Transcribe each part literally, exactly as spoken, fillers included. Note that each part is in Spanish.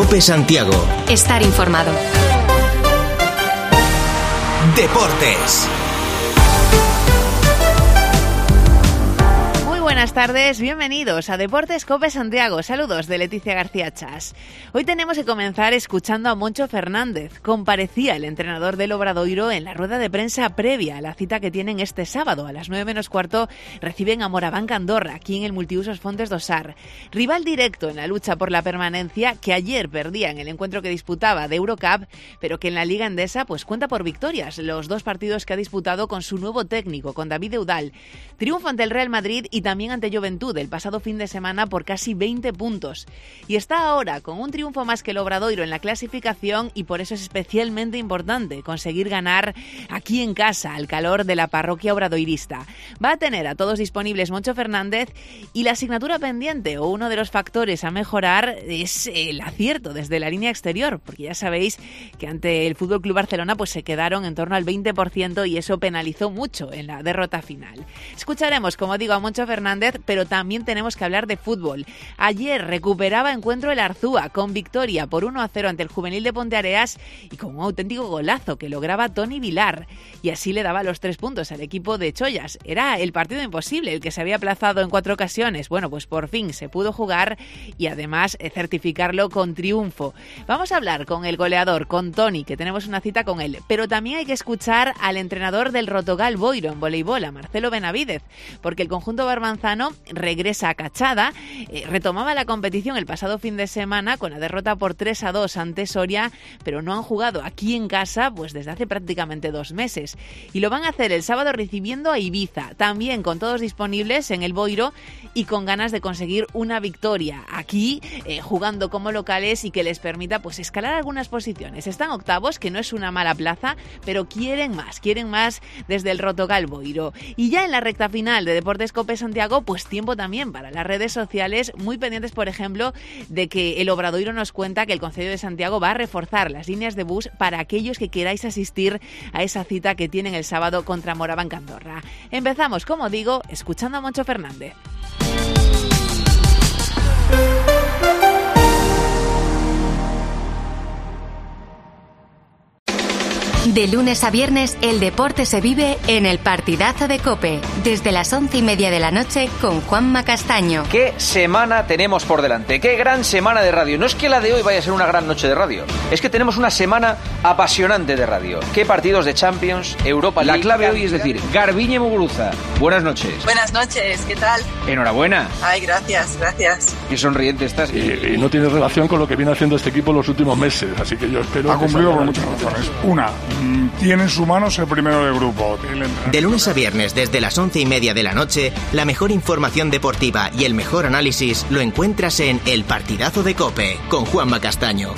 COPE Santiago. Estar informado. Deportes. Buenas tardes, bienvenidos a Deportes COPE Santiago. Saludos de Leticia García Chas. Hoy tenemos que comenzar escuchando a Moncho Fernández. Comparecía el entrenador del Obradoiro en la rueda de prensa previa a la cita que tienen este sábado. A las nueve menos cuarto reciben a Morabanca Andorra, aquí en el Multiusos Fontes do Sar. Rival directo en la lucha por la permanencia, que ayer perdía en el encuentro que disputaba de Eurocup, pero que en la Liga Endesa pues cuenta por victorias los dos partidos que ha disputado con su nuevo técnico, con David Eudal. Triunfo ante el Real Madrid y también ante Juventud el pasado fin de semana por casi veinte puntos. Y está ahora con un triunfo más que el Obradoiro en la clasificación, y por eso es especialmente importante conseguir ganar aquí en casa al calor de la parroquia obradoirista. Va a tener a todos disponibles Moncho Fernández, y la asignatura pendiente o uno de los factores a mejorar es el acierto desde la línea exterior, porque ya sabéis que ante el F C Barcelona pues se quedaron en torno al veinte por ciento y eso penalizó mucho en la derrota final. Escucharemos, como digo, a Moncho Fernández, pero también tenemos que hablar de fútbol. Ayer recuperaba encuentro el Arzúa con victoria por uno a cero ante el Juvenil de Ponteareas y con un auténtico golazo que lograba Toni Vilar, y así le daba los tres puntos al equipo de Chollas. Era el partido imposible, el que se había aplazado en cuatro ocasiones. Bueno, pues por fin se pudo jugar y además certificarlo con triunfo. Vamos a hablar con el goleador, con Toni, que tenemos una cita con él, pero también hay que escuchar al entrenador del Rotogal Boiro en voleibol, a Marcelo Benavídez, porque el conjunto barbanzano regresa a Cachada, eh, retomaba la competición el pasado fin de semana con la derrota por tres a dos ante Soria, pero no han jugado aquí en casa pues desde hace prácticamente dos meses. Y lo van a hacer el sábado recibiendo a Ibiza, también con todos disponibles en el Boiro y con ganas de conseguir una victoria aquí, eh, jugando como locales y que les permita pues escalar algunas posiciones. Están octavos, que no es una mala plaza, pero quieren más, quieren más desde el Rotogal Boiro. Y ya en la recta final de Deportes COPE Santiago, pues tiempo también para las redes sociales, muy pendientes, por ejemplo, de que el Obradoiro nos cuenta que el Concello de Santiago va a reforzar las líneas de bus para aquellos que queráis asistir a esa cita que tienen el sábado contra Morabanca Andorra. Empezamos, como digo, escuchando a Moncho Fernández. De lunes a viernes, el deporte se vive en el Partidazo de COPE, desde las once y media de la noche con Juanma Castaño. ¿Qué semana tenemos por delante? ¡Qué gran semana de radio! No es que la de hoy vaya a ser una gran noche de radio, es que tenemos una semana apasionante de radio. ¿Qué partidos de Champions, Europa League? La clave hoy es decir, Garbiñe Muguruza. Buenas noches. Buenas noches, ¿qué tal? Enhorabuena. Ay, gracias, gracias. Qué sonriente estás. Y, y no tiene relación con lo que viene haciendo este equipo los últimos meses, así que yo espero... Ha cumplido por muchas razones. Una, tiene en su mano ser primero del grupo. De lunes a viernes, desde las once y media de la noche, la mejor información deportiva y el mejor análisis lo encuentras en El Partidazo de COPE, con Juanma Castaño.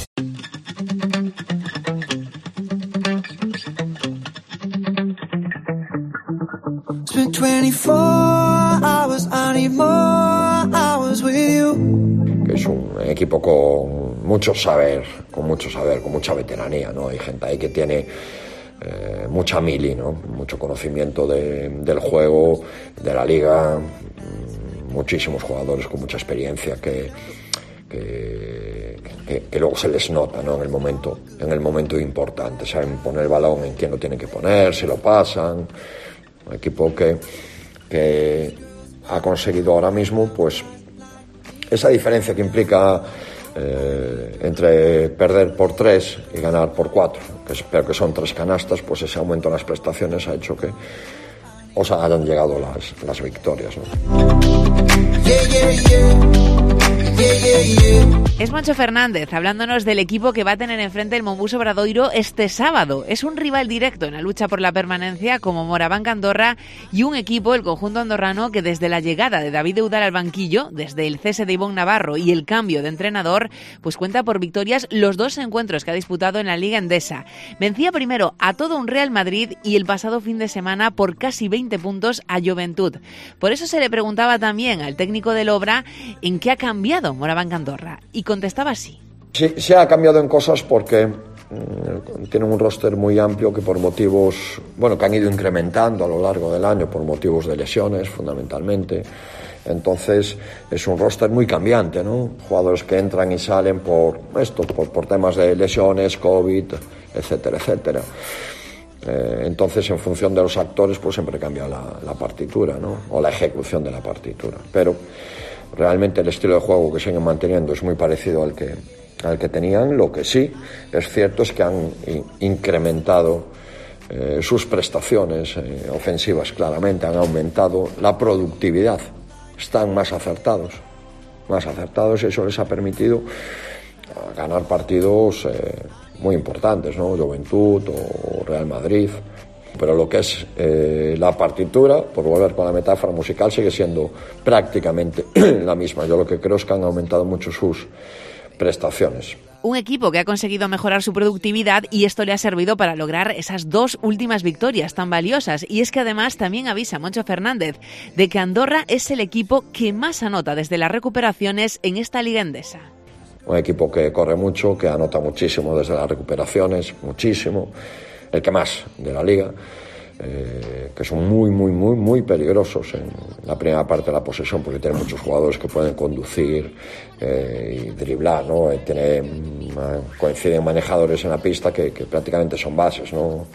Que es un equipo con mucho saber, con mucho saber, con mucha veteranía, ¿no? Hay gente ahí que tiene eh, mucha mili, ¿no? Mucho conocimiento de, del juego, de la liga, muchísimos jugadores con mucha experiencia que, que, que, que luego se les nota, ¿no? En el momento, en el momento importante, saben poner el balón en quien lo tienen que poner, se lo pasan. Un equipo que, que ha conseguido ahora mismo, pues, esa diferencia que implica eh, entre perder por tres y ganar por cuatro, que espero que son tres canastas, pues ese aumento en las prestaciones ha hecho que os hayan llegado las, las victorias, ¿no? Yeah, yeah, yeah. Yeah, yeah, yeah. Es Moncho Fernández hablándonos del equipo que va a tener enfrente el Monbus Obradoiro este sábado. Es un rival directo en la lucha por la permanencia como Morabanca Andorra, y un equipo, el conjunto andorrano, que desde la llegada de David Eudal al banquillo, desde el cese de Ivonne Navarro y el cambio de entrenador, pues cuenta por victorias los dos encuentros que ha disputado en la Liga Endesa. Vencía primero a todo un Real Madrid y el pasado fin de semana por casi veinte puntos a Juventud. Por eso se le preguntaba también al técnico del Obra en qué ha cambiado Morabanca Andorra, y contestaba así. Sí, se ha cambiado en cosas porque tienen un roster muy amplio que por motivos, bueno, que han ido incrementando a lo largo del año por motivos de lesiones fundamentalmente. Entonces es un roster muy cambiante, ¿no? Jugadores que entran y salen por esto, por, por temas de lesiones, COVID, etcétera, etcétera. Eh, entonces, en función de los actores, pues siempre cambia la, la partitura, ¿no? O la ejecución de la partitura. Pero realmente el estilo de juego que siguen manteniendo es muy parecido al que, al que tenían. Lo que sí es cierto es que han incrementado eh, sus prestaciones eh, ofensivas, claramente, han aumentado la productividad. Están más acertados, más acertados y eso les ha permitido ganar partidos eh, muy importantes, ¿no? Juventud o Real Madrid. Pero lo que es eh, la partitura, por volver con la metáfora musical, sigue siendo prácticamente la misma. Yo lo que creo es que han aumentado mucho sus prestaciones. Un equipo que ha conseguido mejorar su productividad y esto le ha servido para lograr esas dos últimas victorias tan valiosas. Y es que además también avisa Moncho Fernández de que Andorra es el equipo que más anota desde las recuperaciones en esta Liga Endesa. Un equipo que corre mucho, que anota muchísimo desde las recuperaciones, muchísimo, el que más de la Liga, eh, que son muy, muy, muy, muy peligrosos en la primera parte de la posesión, porque tienen muchos jugadores que pueden conducir eh, y driblar, ¿no? Tiene, coinciden manejadores en la pista que, que prácticamente son bases, ¿no?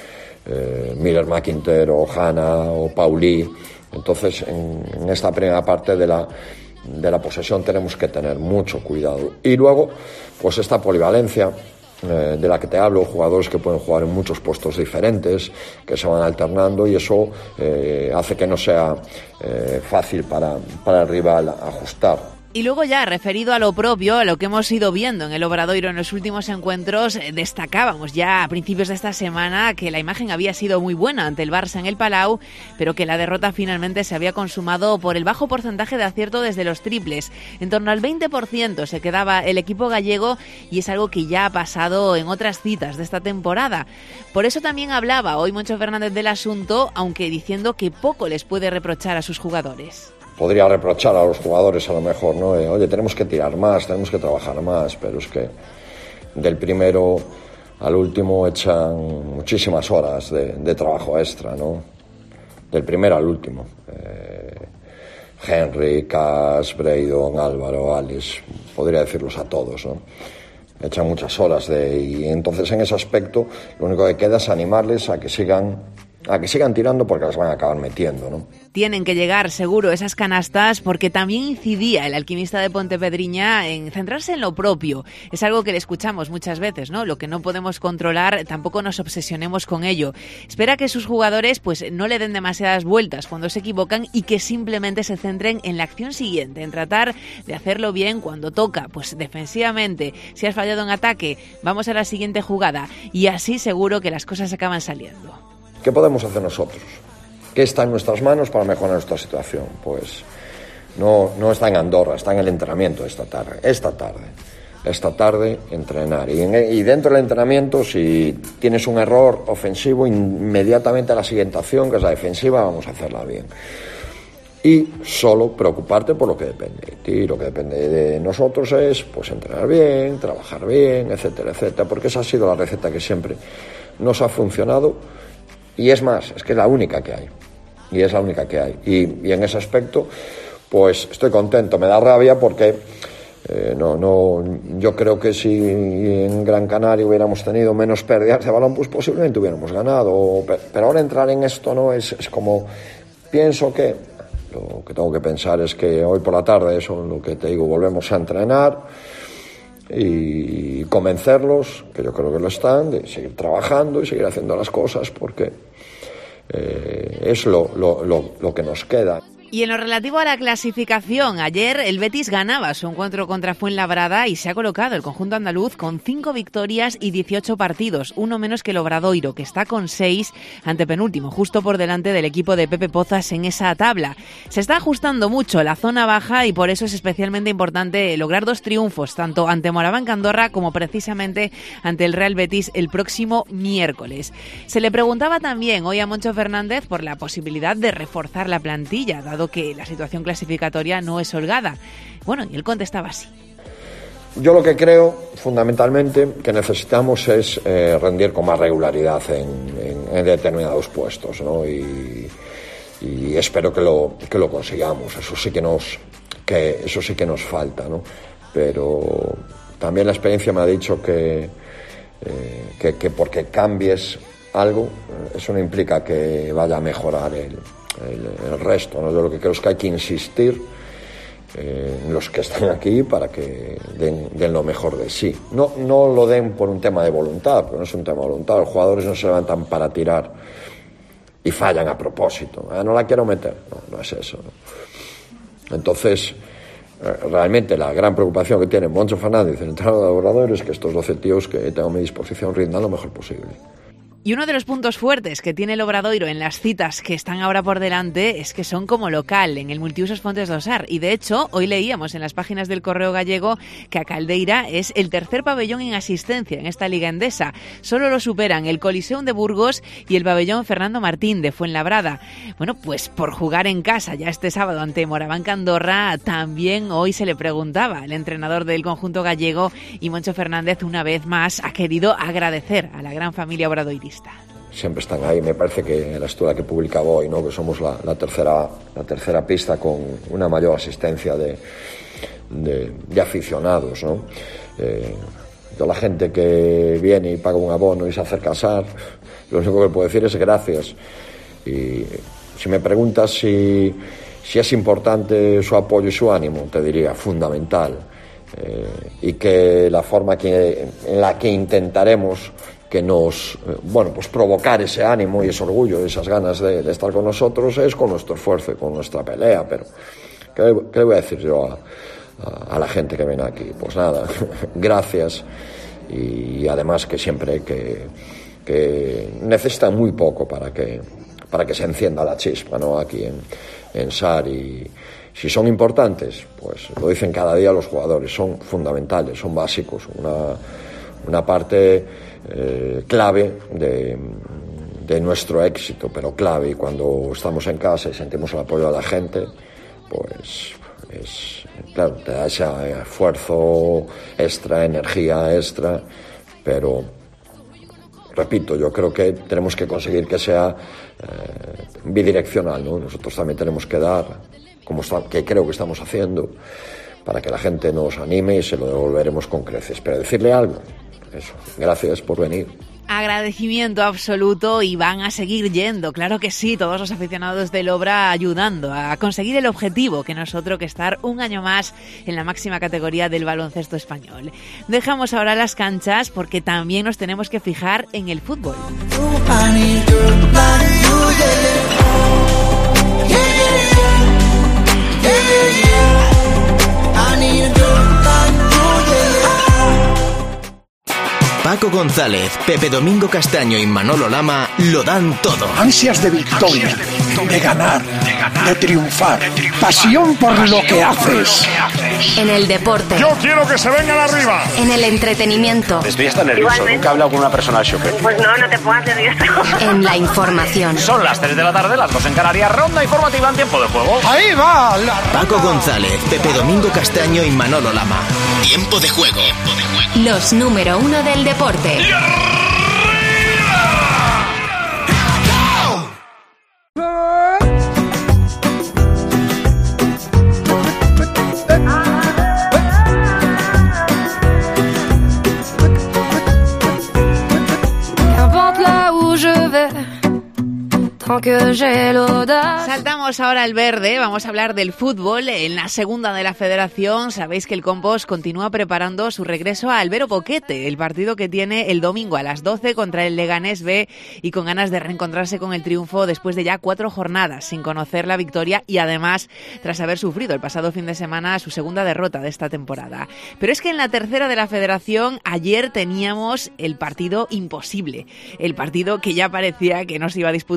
Eh, Miller, McIntyre o Hanna o Pauli. Entonces, en, en esta primera parte de la de la posesión tenemos que tener mucho cuidado. Y luego, pues esta polivalencia eh, de la que te hablo, jugadores que pueden jugar en muchos puestos diferentes, que se van alternando y eso eh, hace que no sea eh, fácil para, para el rival ajustar. Y luego ya, referido a lo propio, a lo que hemos ido viendo en el Obradoiro en los últimos encuentros, destacábamos ya a principios de esta semana que la imagen había sido muy buena ante el Barça en el Palau, pero que la derrota finalmente se había consumado por el bajo porcentaje de acierto desde los triples. En torno al veinte por ciento se quedaba el equipo gallego y es algo que ya ha pasado en otras citas de esta temporada. Por eso también hablaba hoy Moncho Fernández del asunto, aunque diciendo que poco les puede reprochar a sus jugadores. Podría reprochar a los jugadores a lo mejor, ¿no? Eh, oye, tenemos que tirar más, tenemos que trabajar más, pero es que del primero al último echan muchísimas horas de, de trabajo extra, ¿no? Del primero al último. Eh, Henry, Cas, Braydon, Álvaro, Alex, podría decirlos a todos, ¿no? Echan muchas horas de, y entonces en ese aspecto lo único que queda es animarles a que sigan a que sigan tirando porque las van a acabar metiendo, ¿no? Tienen que llegar seguro esas canastas porque también incidía el alquimista de Pontepedriña en centrarse en lo propio. Es algo que le escuchamos muchas veces, ¿no? Lo que no podemos controlar, tampoco nos obsesionemos con ello. Espera que sus jugadores pues no le den demasiadas vueltas cuando se equivocan y que simplemente se centren en la acción siguiente, en tratar de hacerlo bien cuando toca, pues defensivamente. Si has fallado en ataque, vamos a la siguiente jugada y así seguro que las cosas acaban saliendo. ¿Qué podemos hacer nosotros? ¿Qué está en nuestras manos para mejorar nuestra situación? Pues no, no está en Andorra, está en el entrenamiento esta tarde. Esta tarde, esta tarde entrenar. Y, en, y dentro del entrenamiento, si tienes un error ofensivo, inmediatamente a la siguiente acción, que es la defensiva, vamos a hacerla bien. Y solo preocuparte por lo que depende de ti. Lo que depende de nosotros es pues entrenar bien, trabajar bien, etcétera, etcétera. Porque esa ha sido la receta que siempre nos ha funcionado. Y es más, es que es la única que hay. Y es la única que hay. Y, y en ese aspecto, pues estoy contento. Me da rabia porque eh, no, no, yo creo que si en Gran Canaria hubiéramos tenido menos pérdidas de balón, pues posiblemente hubiéramos ganado. Pero ahora entrar en esto no es, es como... Pienso que lo que tengo que pensar es que hoy por la tarde, eso es lo que te digo, volvemos a entrenar y convencerlos, que yo creo que lo están, de seguir trabajando y seguir haciendo las cosas porque eh, es lo, lo, lo, lo que nos queda. Y en lo relativo a la clasificación, ayer el Betis ganaba su encuentro contra Fuenlabrada y se ha colocado el conjunto andaluz con cinco victorias y dieciocho partidos, uno menos que el Obradoiro, que está con seis antepenúltimo, justo por delante del equipo de Pepe Pozas en esa tabla. Se está ajustando mucho la zona baja y por eso es especialmente importante lograr dos triunfos, tanto ante Morabanca Andorra como precisamente ante el Real Betis el próximo miércoles. Se le preguntaba también hoy a Moncho Fernández por la posibilidad de reforzar la plantilla, dado que la situación clasificatoria no es holgada. Bueno, y él contestaba así. yo lo que creo, fundamentalmente, que necesitamos es eh, rendir con más regularidad en, en, en determinados puestos, ¿no? Y, y espero que lo, que lo consigamos. Eso sí que nos, que, eso sí que nos falta, ¿no? Pero también la experiencia me ha dicho que, eh, que, que porque cambies algo, eso no implica que vaya a mejorar el, el, el resto, ¿no? Yo lo que creo es que hay que insistir en los que están aquí para que den, den lo mejor de sí. No, no lo den por un tema de voluntad, porque no es un tema de voluntad. Los jugadores no se levantan para tirar y fallan a propósito. Ah, no la quiero meter. No, no es eso, ¿no? Entonces, realmente la gran preocupación que tiene Moncho Fernández, el entrenador de Obradoiro, es que estos doce tíos que tengo a mi disposición rindan lo mejor posible. Y uno de los puntos fuertes que tiene el Obradoiro en las citas que están ahora por delante es que son como local en el Multiusos Fontes do Sar. Y de hecho, hoy leíamos en las páginas del Correo Gallego que a Caldeira es el tercer pabellón en asistencia en esta Liga Endesa. Solo lo superan el Coliseum de Burgos y el pabellón Fernando Martín de Fuenlabrada. Bueno, pues por jugar en casa ya este sábado ante Morabanca Andorra, también hoy se le preguntaba el entrenador del conjunto gallego, y Moncho Fernández una vez más ha querido agradecer a la gran familia obradoirista. Siempre están ahí. Me parece que la historia que publicaba hoy, ¿no? Que somos la, la tercera la tercera pista con una mayor asistencia de, de, de aficionados, ¿no? Eh, toda la gente que viene y paga un abono y se acerca a Sar, lo único que puedo decir es gracias. Y si me preguntas si, si es importante su apoyo y su ánimo, te diría fundamental. Eh, y que la forma que, en la que intentaremos que nos, bueno, pues provocar ese ánimo y ese orgullo, esas ganas de, de estar con nosotros, es con nuestro esfuerzo y con nuestra pelea. Pero ¿qué, qué le voy a decir yo a, a, a la gente que viene aquí? Pues nada, gracias. Y además que siempre que, que necesitan muy poco para que, para que se encienda la chispa, ¿no? Aquí en, en Sar. Y si son importantes, pues lo dicen cada día los jugadores, son fundamentales, son básicos, una, una parte Eh, clave de, de nuestro éxito, pero clave. Y cuando estamos en casa y sentimos el apoyo de la gente, pues es, claro, te da ese esfuerzo extra, energía extra, pero repito, yo creo que tenemos que conseguir que sea eh, bidireccional, ¿no? Nosotros también tenemos que dar, como está, que creo que estamos haciendo, para que la gente nos anime, y se lo devolveremos con creces. Pero decirle algo, eso, gracias por venir. Agradecimiento absoluto, y van a seguir yendo, claro que sí, todos los aficionados del Obra ayudando a conseguir el objetivo, que no es otro que estar un año más en la máxima categoría del baloncesto español. Dejamos ahora las canchas porque también nos tenemos que fijar en el fútbol. Paco González, Pepe Domingo Castaño y Manolo Lama lo dan todo. Ansias de victoria, de ganar, de triunfar, pasión por lo que haces. En el deporte. Yo quiero que se vengan arriba. En el entretenimiento. Estoy hasta nervioso, igualmente. Nunca he hablado con una persona al chofer. Pues no, no te pongas nervioso. En la información. Son las tres de la tarde, las dos en Canarias, ronda informativa en tiempo de juego. Ahí va la Paco González, Pepe Domingo Castaño y Manolo Lama. Tiempo de juego. Tiempo de juego. Los número uno del deporte. Saltamos ahora al verde, vamos a hablar del fútbol. En la segunda de la Federación, sabéis que el Compos continúa preparando su regreso a Albero Boquete, el partido que tiene el domingo a las doce contra el Leganés B, y con ganas de reencontrarse con el triunfo después de ya cuatro jornadas sin conocer la victoria, y además tras haber sufrido el pasado fin de semana su segunda derrota de esta temporada. Pero es que en la tercera de la Federación ayer teníamos el partido imposible, el partido que ya parecía que no se iba a disputar nunca.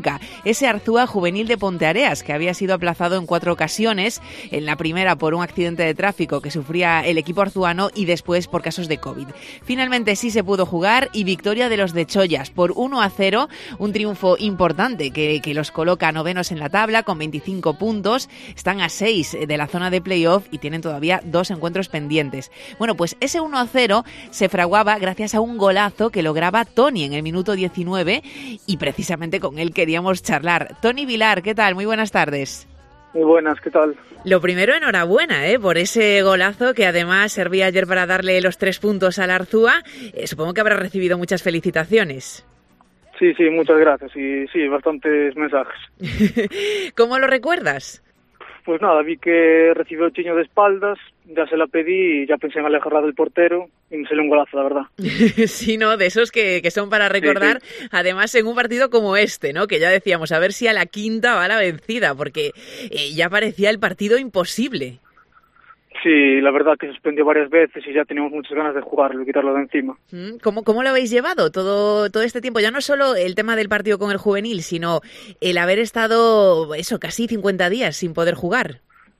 coloca ese Arzúa juvenil de Ponteareas, que había sido aplazado en cuatro ocasiones, en la primera por un accidente de tráfico que sufría el equipo arzuano y después por casos de COVID. Finalmente sí se pudo jugar y victoria de los de Chollas por uno a cero, un triunfo importante que, que los coloca novenos en la tabla con veinticinco puntos, están a seis de la zona de playoff y tienen todavía dos encuentros pendientes. Bueno, pues ese uno a cero se fraguaba gracias a un golazo que lograba Toni en el minuto diecinueve y precisamente con él queríamos charlar. Toni Vilar, ¿qué tal? Muy buenas tardes. Muy buenas, ¿qué tal? Lo primero, enhorabuena ¿eh? por ese golazo que además servía ayer para darle los tres puntos al Arzúa. Eh, supongo que habrá recibido muchas felicitaciones. Sí, sí, muchas gracias y sí, bastantes mensajes. ¿Cómo lo recuerdas? Pues nada, vi que recibió el chiño de espaldas, ya se la pedí y ya pensé en alejarla del portero y me salió un golazo, la verdad. Sí, ¿no? De esos que, que son para recordar, sí, sí. Además en un partido como este, ¿no? Que ya decíamos, a ver si a la quinta va la vencida, porque eh, ya parecía el partido imposible. Sí, la verdad que se suspendió varias veces y ya teníamos muchas ganas de jugarlo y quitarlo de encima. ¿Cómo, cómo lo habéis llevado todo, todo este tiempo? Ya no solo el tema del partido con el juvenil, sino el haber estado, eso, casi cincuenta días sin poder jugar.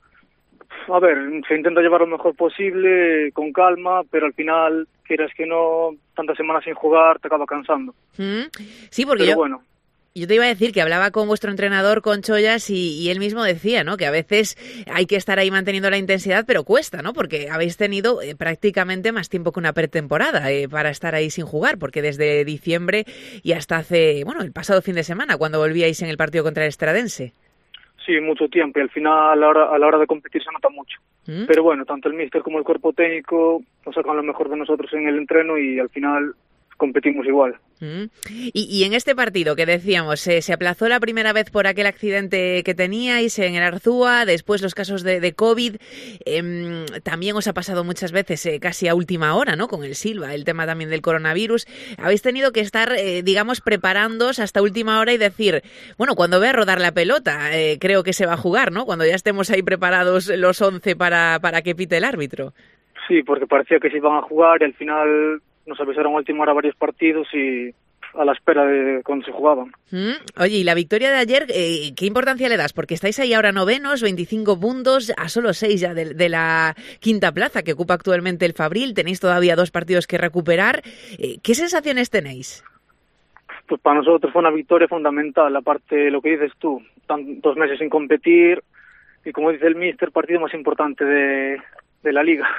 A ver, se intenta llevar lo mejor posible, con calma, pero al final, quieras que no, tantas semanas sin jugar te acaba cansando. ¿Mm? Sí, porque pero yo... bueno. Yo te iba a decir que hablaba con vuestro entrenador, con Chollas, y, y él mismo decía, ¿no? Que a veces hay que estar ahí manteniendo la intensidad, pero cuesta, ¿no? Porque habéis tenido eh, prácticamente más tiempo que una pretemporada eh, para estar ahí sin jugar, porque desde diciembre y hasta hace, bueno, el pasado fin de semana, cuando volvíais en el partido contra el Estradense. Sí, mucho tiempo, y al final a la hora, a la hora de competir se nota mucho. ¿Mm? Pero bueno, tanto el míster como el cuerpo técnico nos sacan lo mejor de nosotros en el entreno y al final competimos igual. Mm. Y, y en este partido que decíamos, eh, se aplazó la primera vez por aquel accidente que teníais en el Arzúa, después los casos de, de COVID, eh, también os ha pasado muchas veces eh, casi a última hora, ¿no? Con el Silva, el tema también del coronavirus. Habéis tenido que estar, eh, digamos, preparándoos hasta última hora y decir, bueno, cuando vea rodar la pelota, eh, creo que se va a jugar, ¿no? Cuando ya estemos ahí preparados los once para, para que pite el árbitro. Sí, porque parecía que se iban a jugar y al final nos avisaron a última hora varios partidos y a la espera de cuando se jugaban. Mm. Oye, y la victoria de ayer, eh, ¿qué importancia le das? Porque estáis ahí ahora novenos, veinticinco puntos, a solo seis ya de, de la quinta plaza que ocupa actualmente el Fabril. Tenéis todavía dos partidos que recuperar. Eh, ¿Qué sensaciones tenéis? Pues para nosotros fue una victoria fundamental, aparte de lo que dices tú, dos meses sin competir y, como dice el míster, partido más importante de, de la liga.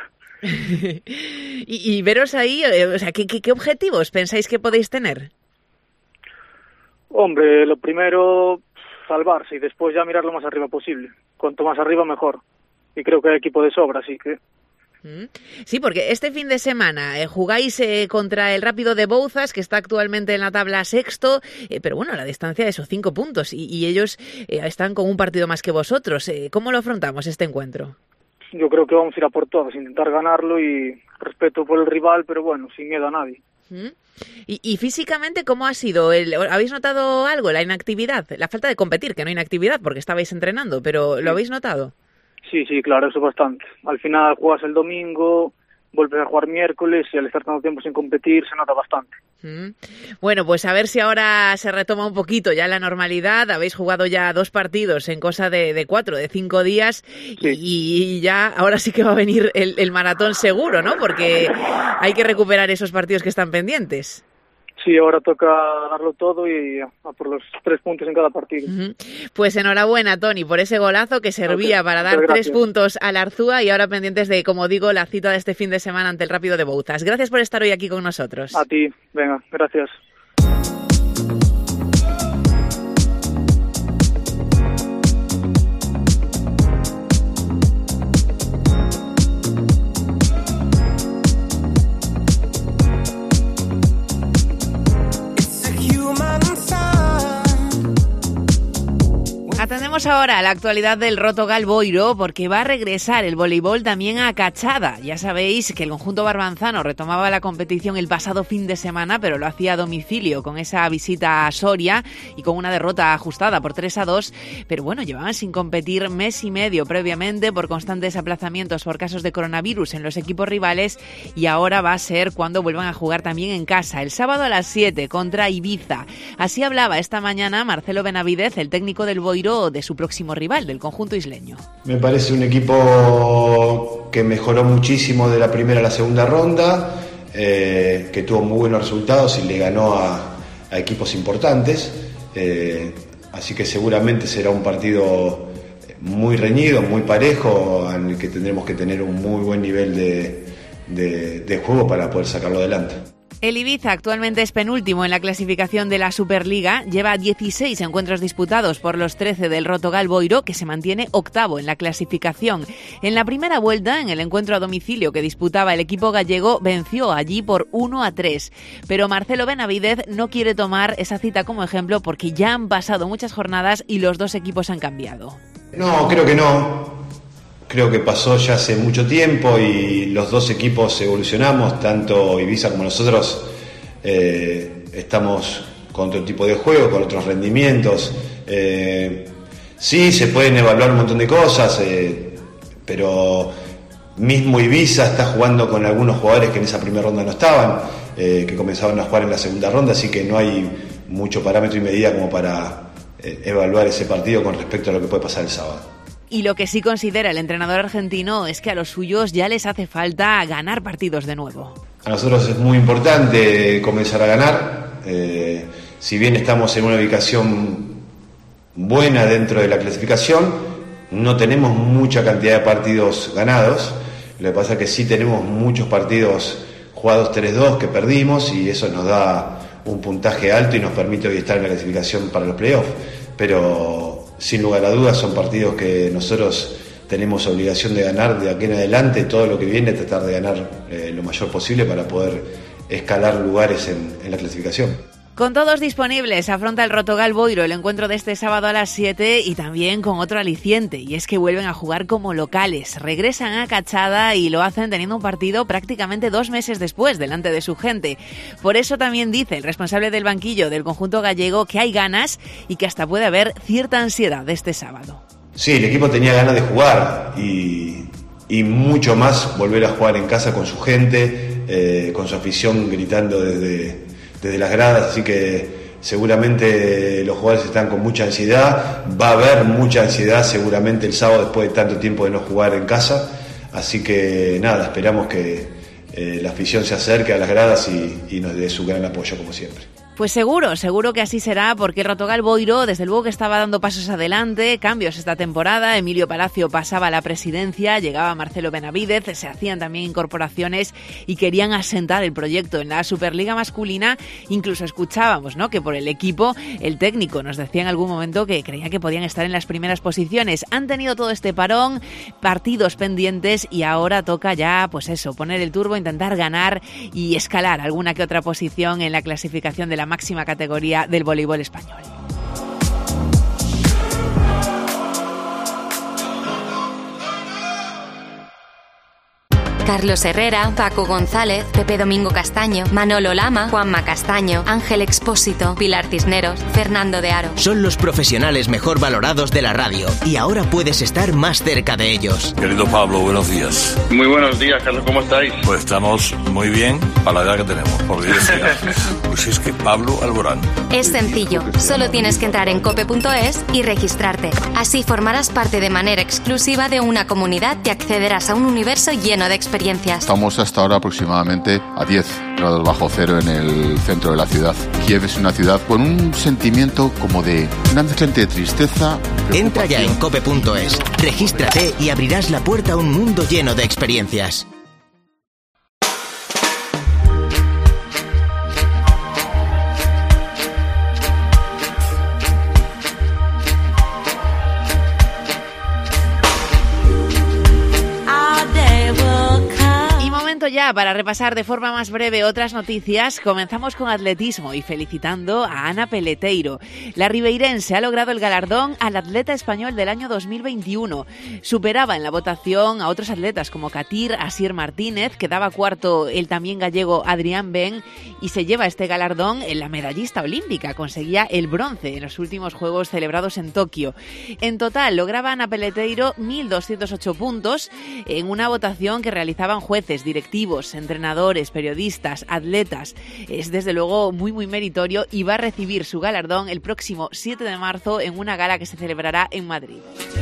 y, y veros ahí, eh, o sea, ¿qué, qué, ¿qué objetivos pensáis que podéis tener? Hombre, lo primero, salvarse y después ya mirar lo más arriba posible. Cuanto más arriba, mejor. Y creo que hay equipo de sobra, así que... Sí, porque este fin de semana eh, jugáis eh, contra el Rápido de Bouzas, que está actualmente en la tabla sexto, eh, pero bueno, la distancia de esos cinco puntos, y, y ellos eh, están con un partido más que vosotros. Eh, ¿Cómo lo afrontamos este encuentro? Yo creo que vamos a ir a por todas, intentar ganarlo y respeto por el rival, pero bueno, sin miedo a nadie. ¿Mm? Y, y físicamente, ¿cómo ha sido? El, ¿Habéis notado algo? La inactividad, la falta de competir, que no inactividad porque estabais entrenando, pero ¿lo habéis notado? Sí, sí, claro, eso bastante. Al final juegas el domingo, vuelves a jugar miércoles y al estar tanto tiempo sin competir se nota bastante. Mm. Bueno, pues a ver si ahora se retoma un poquito ya la normalidad. Habéis jugado ya dos partidos en cosa de, de cuatro, de cinco días, sí. y, y ya ahora sí que va a venir el, el maratón seguro, ¿no? Porque hay que recuperar esos partidos que están pendientes. Sí, ahora toca darlo todo y a por los tres puntos en cada partido. Uh-huh. Pues enhorabuena, Toni, por ese golazo que servía okay, para dar tres puntos al Arzúa y ahora pendientes de, como digo, la cita de este fin de semana ante el Rápido de Bouzas. Gracias por estar hoy aquí con nosotros. A ti, venga, gracias. Atendemos Vamos ahora a la actualidad del Rotogal Boiro, porque va a regresar el voleibol también a Cachada. Ya sabéis que el conjunto barbanzano retomaba la competición el pasado fin de semana, pero lo hacía a domicilio con esa visita a Soria y con una derrota ajustada por tres a dos. Pero bueno, llevaban sin competir mes y medio previamente por constantes aplazamientos por casos de coronavirus en los equipos rivales, y ahora va a ser cuando vuelvan a jugar también en casa, el sábado a las siete contra Ibiza. Así hablaba esta mañana Marcelo Benavidez, el técnico del Boiro, de su próximo rival, del conjunto isleño. Me parece un equipo que mejoró muchísimo de la primera a la segunda ronda, eh, que tuvo muy buenos resultados y le ganó a, a equipos importantes, eh, así que seguramente será un partido muy reñido, muy parejo, en el que tendremos que tener un muy buen nivel de, de, de juego para poder sacarlo adelante. El Ibiza actualmente es penúltimo en la clasificación de la Superliga, lleva dieciséis encuentros disputados por los trece del Rotogal Boiro, que se mantiene octavo en la clasificación. En la primera vuelta, en el encuentro a domicilio que disputaba el equipo gallego, venció allí por uno a tres. Pero Marcelo Benavidez no quiere tomar esa cita como ejemplo porque ya han pasado muchas jornadas y los dos equipos han cambiado. No, creo que no. Creo que pasó ya hace mucho tiempo y los dos equipos evolucionamos, tanto Ibiza como nosotros eh, estamos con otro tipo de juego, con otros rendimientos. Eh, sí, se pueden evaluar un montón de cosas, eh, pero mismo Ibiza está jugando con algunos jugadores que en esa primera ronda no estaban, eh, que comenzaban a jugar en la segunda ronda, así que no hay mucho parámetro y medida como para eh, evaluar ese partido con respecto a lo que puede pasar el sábado. Y lo que sí considera el entrenador argentino es que a los suyos ya les hace falta ganar partidos de nuevo. A nosotros es muy importante comenzar a ganar. Eh, si bien estamos en una ubicación buena dentro de la clasificación, no tenemos mucha cantidad de partidos ganados. Lo que pasa es que sí tenemos muchos partidos jugados tres dos que perdimos, y eso nos da un puntaje alto y nos permite hoy estar en la clasificación para los playoffs. Pero sin lugar a dudas son partidos que nosotros tenemos obligación de ganar de aquí en adelante. Todo lo que viene, tratar de ganar eh, lo mayor posible para poder escalar lugares en, en la clasificación. Con todos disponibles, afronta el Rotogal Boiro el encuentro de este sábado a las siete, y también con otro aliciente, y es que vuelven a jugar como locales. Regresan a Cachada y lo hacen teniendo un partido prácticamente dos meses después, delante de su gente. Por eso también dice el responsable del banquillo del conjunto gallego que hay ganas y que hasta puede haber cierta ansiedad de este sábado. Sí, el equipo tenía ganas de jugar y, y mucho más volver a jugar en casa con su gente, eh, con su afición gritando desde... desde las gradas, así que seguramente los jugadores están con mucha ansiedad. Va a haber mucha ansiedad seguramente el sábado después de tanto tiempo de no jugar en casa, así que nada, esperamos que eh, la afición se acerque a las gradas y, y nos dé su gran apoyo como siempre. Pues seguro, seguro que así será, porque el Rotogal Boiro desde luego que estaba dando pasos adelante, cambios esta temporada. Emilio Palacio pasaba a la presidencia, llegaba Marcelo Benavidez, se hacían también incorporaciones y querían asentar el proyecto en la Superliga masculina. Incluso escuchábamos, ¿no?, que por el equipo, el técnico nos decía en algún momento que creía que podían estar en las primeras posiciones. Han tenido todo este parón, partidos pendientes, y ahora toca ya, pues eso, poner el turbo, intentar ganar y escalar alguna que otra posición en la clasificación de la máxima categoría del voleibol español. Carlos Herrera, Paco González, Pepe Domingo Castaño, Manolo Lama, Juanma Castaño, Ángel Expósito, Pilar Cisneros, Fernando de Aro. Son los profesionales mejor valorados de la radio y ahora puedes estar más cerca de ellos. Querido Pablo, buenos días. Muy buenos días, Carlos, ¿cómo estáis? Pues estamos muy bien a la edad que tenemos, por Dios. Pues es que Pablo Alborán. Es sencillo, solo tienes que entrar en cope punto es y registrarte. Así formarás parte de manera exclusiva de una comunidad y accederás a un universo lleno de experiencias. Estamos hasta ahora aproximadamente a diez grados bajo cero en el centro de la ciudad. Kiev es una ciudad con un sentimiento como de una mezcla entre tristeza. Entra ya en cope punto es, regístrate y abrirás la puerta a un mundo lleno de experiencias. Momento ya para repasar de forma más breve otras noticias. Comenzamos con atletismo y felicitando a Ana Peleteiro. La ribeirense ha logrado el galardón al atleta español del año dos mil veintiuno. Superaba en la votación a otros atletas como Katir, Asier Martínez, quedaba cuarto el también gallego Adrián Ben, y se lleva este galardón en la medallista olímpica. Conseguía el bronce en los últimos Juegos celebrados en Tokio. En total lograba Ana Peleteiro mil doscientos ocho puntos en una votación que realizaban jueces, directivos, entrenadores, periodistas, atletas. Es desde luego muy muy meritorio y va a recibir su galardón el próximo siete de marzo en una gala que se celebrará en Madrid.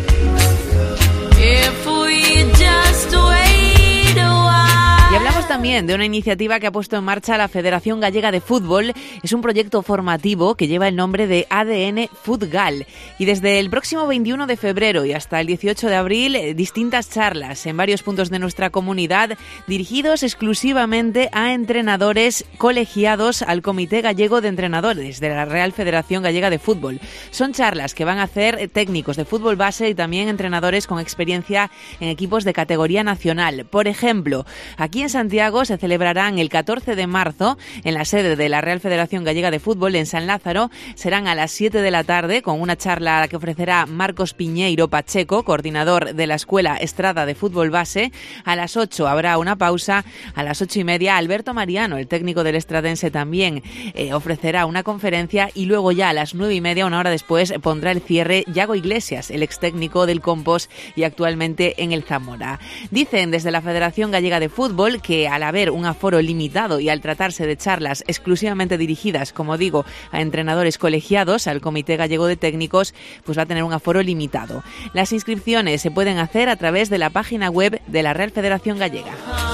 Y hablamos también de una iniciativa que ha puesto en marcha la Federación Gallega de Fútbol. Es un proyecto formativo que lleva el nombre de A D N Futgal. Y desde el próximo veintiuno de febrero y hasta el dieciocho de abril, distintas charlas en varios puntos de nuestra comunidad dirigidos exclusivamente a entrenadores colegiados al Comité Gallego de Entrenadores de la Real Federación Gallega de Fútbol. Son charlas que van a hacer técnicos de fútbol base y también entrenadores con experiencia en equipos de categoría nacional. Por ejemplo, aquí en Santiago se celebrarán el catorce de marzo en la sede de la Real Federación Gallega de Fútbol en San Lázaro. Serán a las siete de la tarde con una charla que ofrecerá Marcos Piñeiro Pacheco, coordinador de la Escuela Estrada de Fútbol Base. A las ocho habrá una pausa. A las ocho y media Alberto Mariano, el técnico del estradense, también eh, ofrecerá una conferencia, y luego ya a las nueve y media, una hora después, pondrá el cierre Yago Iglesias, el ex técnico del Compos y actualmente en el Zamora. Dicen desde la Federación Gallega de Fútbol que al haber un aforo limitado y al tratarse de charlas exclusivamente dirigidas, como digo, a entrenadores colegiados, al Comité Gallego de Técnicos, pues va a tener un aforo limitado. Las inscripciones se pueden hacer a través de la página web de la Real Federación Gallega.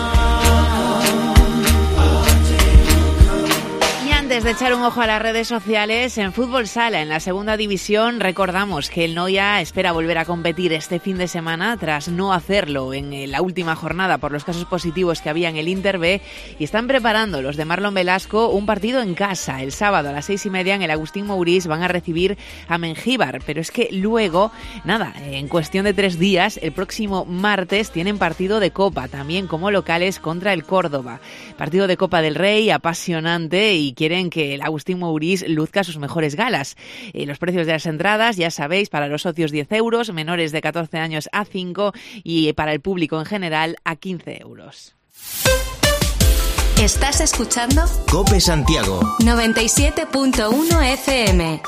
Antes de echar un ojo a las redes sociales, en Fútbol Sala, en la segunda división, recordamos que el Noia espera volver a competir este fin de semana tras no hacerlo en la última jornada por los casos positivos que había en el Inter B, y están preparando los de Marlon Velasco un partido en casa. El sábado a las seis y media en el Agustín Mourís van a recibir a Mengíbar, pero es que luego, nada, en cuestión de tres días, el próximo martes tienen partido de Copa, también como locales contra el Córdoba. Partido de Copa del Rey apasionante, y quieren que el Agustín Mourís luzca sus mejores galas. Eh, los precios de las entradas, ya sabéis, para los socios diez euros, menores de catorce años a cinco, y para el público en general a quince euros. ¿Estás escuchando? COPE Santiago noventa y siete punto uno F M.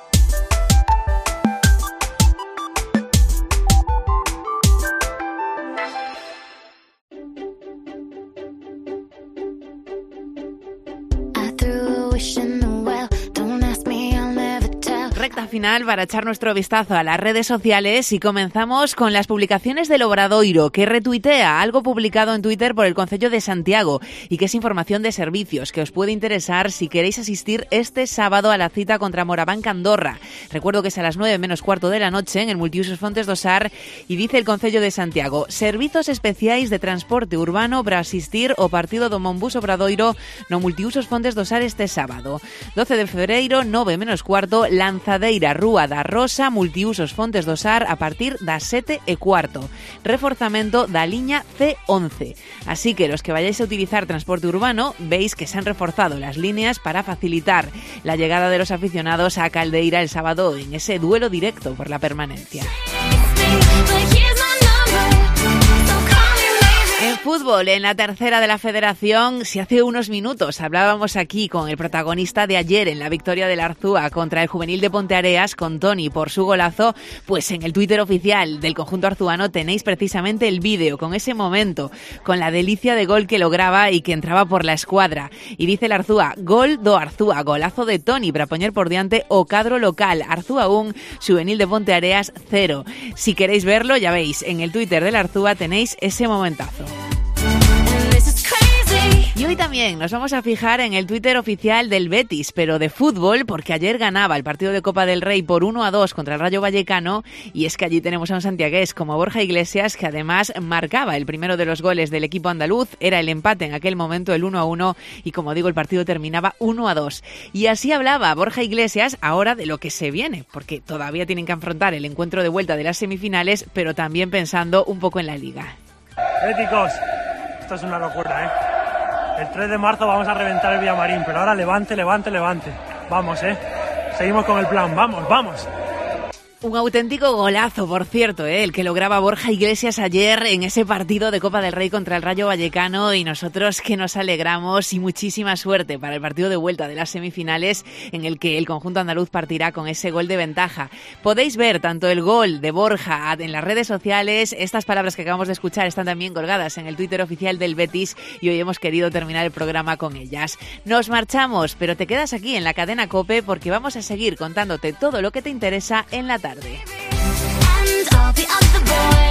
Recta final para echar nuestro vistazo a las redes sociales, y comenzamos con las publicaciones del Obradoiro, que retuitea algo publicado en Twitter por el Concello de Santiago y que es información de servicios que os puede interesar si queréis asistir este sábado a la cita contra Moraván Andorra. Recuerdo que es a las nueve menos cuarto de la noche en el Multiusos Fontes do Sar, y dice el Concello de Santiago: servizos especiais de transporte urbano para asistir ao partido do Monbus Obradoiro no Multiusos Fontes do Sar este sábado. doce de febreiro, nove menos cuarto, Lanzadeira Rúa da Rosa, Multiusos Fontes do Sar a partir das sete e cuarto. Reforzamento da liña C once. Así que los que vayáis a utilizar transporte urbano, veis que se han reforzado las líneas para facilitar la llegada de los aficionados a Caldeira el sábado en ese duelo directo por la permanencia. En fútbol, en la tercera de la Federación, si hace unos minutos hablábamos aquí con el protagonista de ayer en la victoria del Arzúa contra el Juvenil de Ponteareas, con Toni por su golazo, pues en el Twitter oficial del conjunto arzuano tenéis precisamente el vídeo con ese momento, con la delicia de gol que lograba y que entraba por la escuadra. Y dice el Arzúa: gol do Arzúa, golazo de Toni para poner por diante o cadro local, Arzúa un, Juvenil de Ponteareas cero. Si queréis verlo, ya veis, en el Twitter del Arzúa tenéis ese momentazo. Y hoy también nos vamos a fijar en el Twitter oficial del Betis, pero de fútbol, porque ayer ganaba el partido de Copa del Rey por uno a dos contra el Rayo Vallecano, y es que allí tenemos a un santiagués como Borja Iglesias, que además marcaba el primero de los goles del equipo andaluz. Era el empate en aquel momento, el uno a uno, y como digo, el partido terminaba uno a dos. Y así hablaba Borja Iglesias ahora de lo que se viene, porque todavía tienen que afrontar el encuentro de vuelta de las semifinales, pero también pensando un poco en la Liga. Béticos, esto es una locura, ¿eh? El tres de marzo vamos a reventar el Villamarín, pero ahora levante, levante, levante. Vamos, ¿eh? Seguimos con el plan, vamos, vamos. Un auténtico golazo, por cierto, ¿eh? El que lograba Borja Iglesias ayer en ese partido de Copa del Rey contra el Rayo Vallecano, y nosotros que nos alegramos y muchísima suerte para el partido de vuelta de las semifinales en el que el conjunto andaluz partirá con ese gol de ventaja. Podéis ver tanto el gol de Borja en las redes sociales, estas palabras que acabamos de escuchar están también colgadas en el Twitter oficial del Betis y hoy hemos querido terminar el programa con ellas. Nos marchamos, pero te quedas aquí en la cadena COPE porque vamos a seguir contándote todo lo que te interesa en la tarde. And I'll be on the board.